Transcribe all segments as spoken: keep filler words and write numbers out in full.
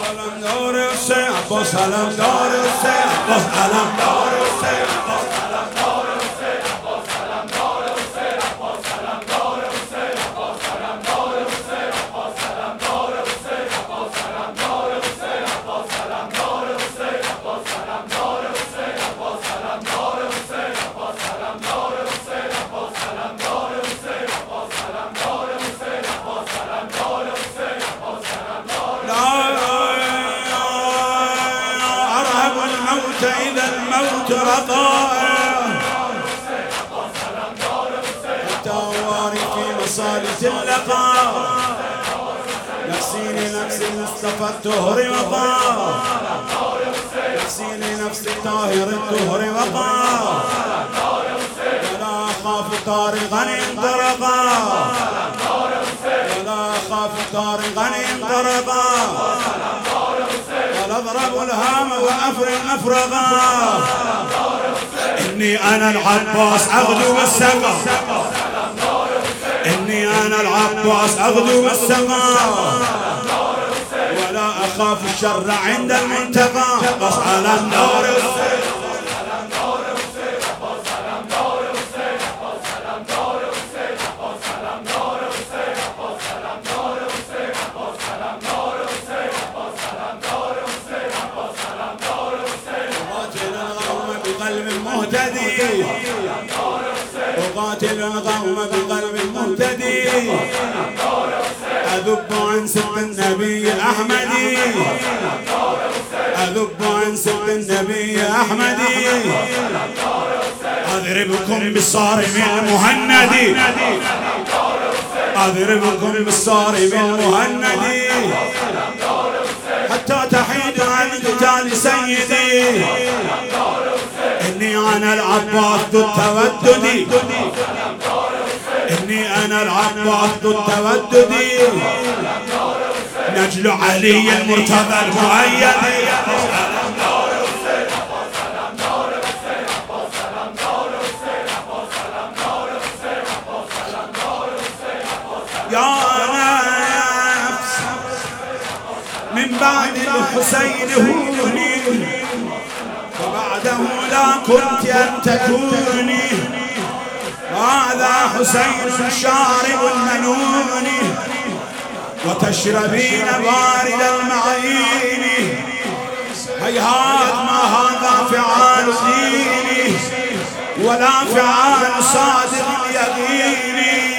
علمدار حسین عباس، علمدار حسین عباس، علمدار حسین عباس، علمدار حسین عباس، علمدار حسین عباس، علمدار حسین عباس، علمدار حسین عباس، علمدار حسین عباس، علمدار حسین عباس، علمدار حسین عباس، علمدار حسین عباس، علمدار حسین عباس، علمدار حسین عباس، علمدار حسین عباس، علمدار حسین عباس، علمدار حسین عباس، أرهب الموت إذا الموت رقائع التواري في مصالة اللقاء نفسي لنفس المصطفى الطهر وقاء نفسي لنفس الطاهر الطهر وقاء ولا أخاف طارقا انطرقا ولا أخاف طارقا انطرقا ولا أضرب الهام وأفرغ أفرغا إني أنا العباس أغدو بالسقا إني أنا العباس أغدو بالسقا ولا أخاف الشر عند المنتقى بس على النار أقاتل القوم بقلب مهتدي أذب عن سب النبي أحمدي أذب عن سب النبي أحمدي أضربكم بالصارم المهندي أضربكم بالصارم المهندي حتى تحيد عن قتال سيدي إني أنا العباس ذو التودد إني أنا العباس ذو التودد نجل علي المرتضى المؤيد يا نفس من بعد الحسين هوني وبعده لا كنت أن تكوني هذا حسين شارب المنون وتشربين بارد المعين هيهات ما هذا فعال ديني ولا فعال صادق اليقين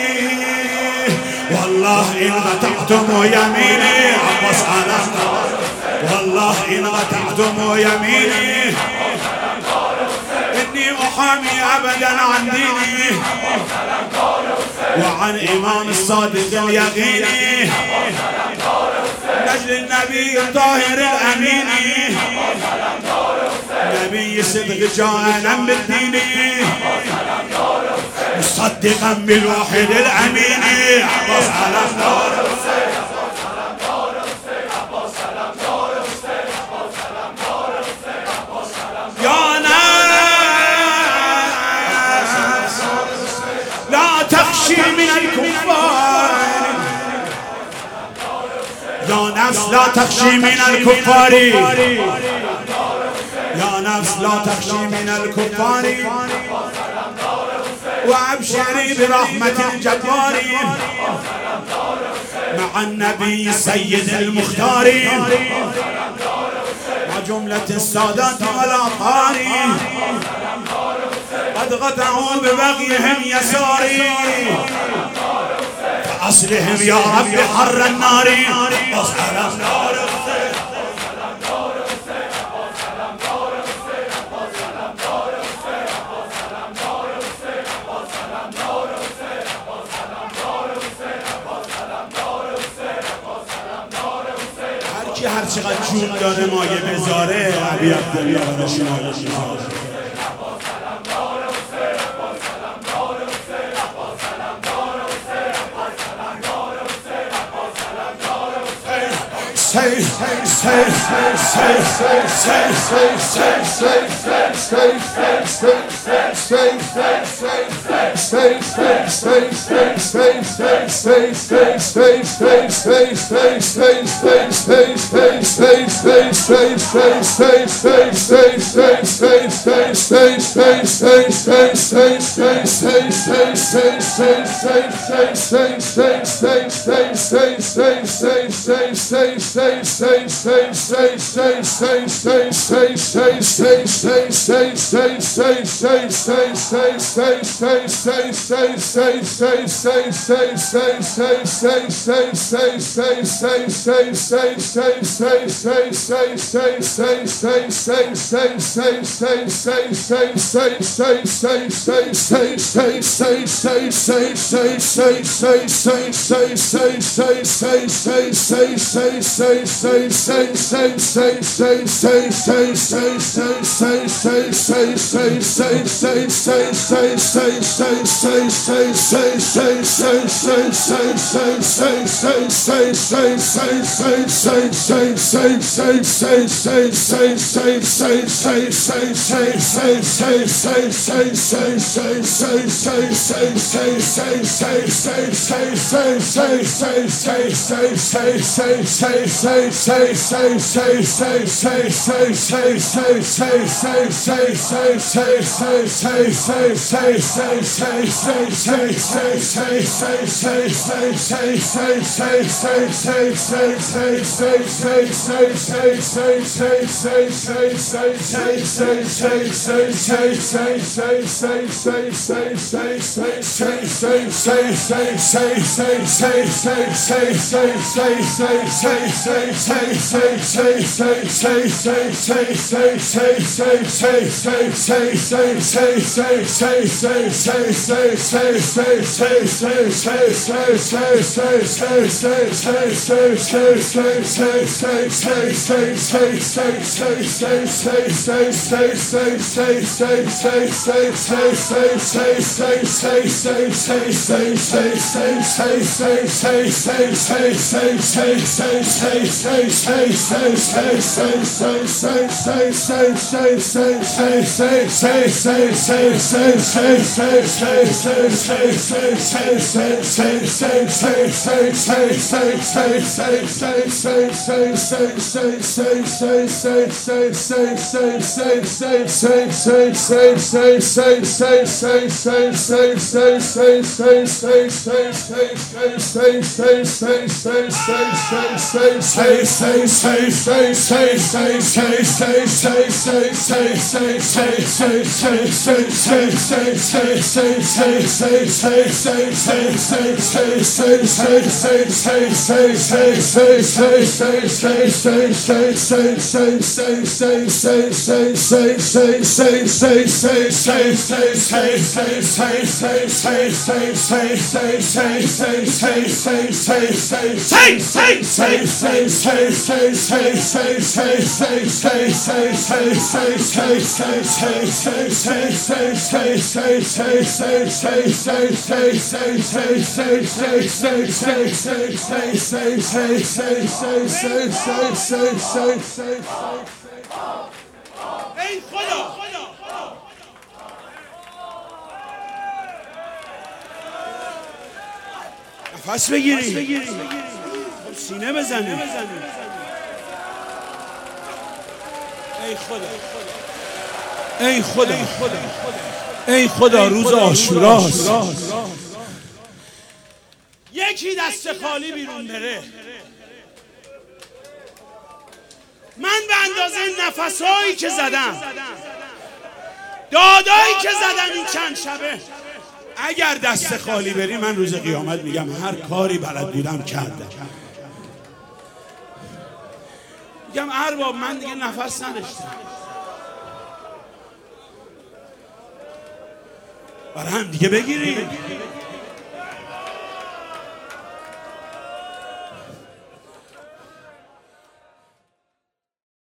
والله إن غتعتم يميني عباس على والله إن غتعتم يميني إني أحامي أبدا عن ديني وعن إمام الصادق اليقيني نجل النبي الطاهر الأمين نبي صدق جاءنا بالدين مصدقا بالوحيد الأمين عباس على النار تخشي من الكفار يا نفس لا تخشي من الكفار يا نفس لا تخشي من الكفار وابشري برحمة الجبار مع النبي السيد المختار وجملة السادات والأطهار قد غدروا ببغيهم يساري فأصلهم يا رب حر النار أصحر النار هرکی هر چقدر جون داره مایه بذاره عبی عبدالله و شمال شمال Say, say, say, say, say, say, say, say, say, say, say, say, say, say, say, say, say, say. نفس بگیری سینه بزنی. ای خدا ای خدا ای خدا روز عاشوراست، یکی دست خالی بیرون بره. من به اندازه نفسایی که زدم، دادایی که زدم این چند شبه، اگر دست خالی بری من روز قیامت میگم هر کاری بلد بودم کردم. میگم ارباب من دیگه نفس نداشتم. برای هم دیگه بگیریم.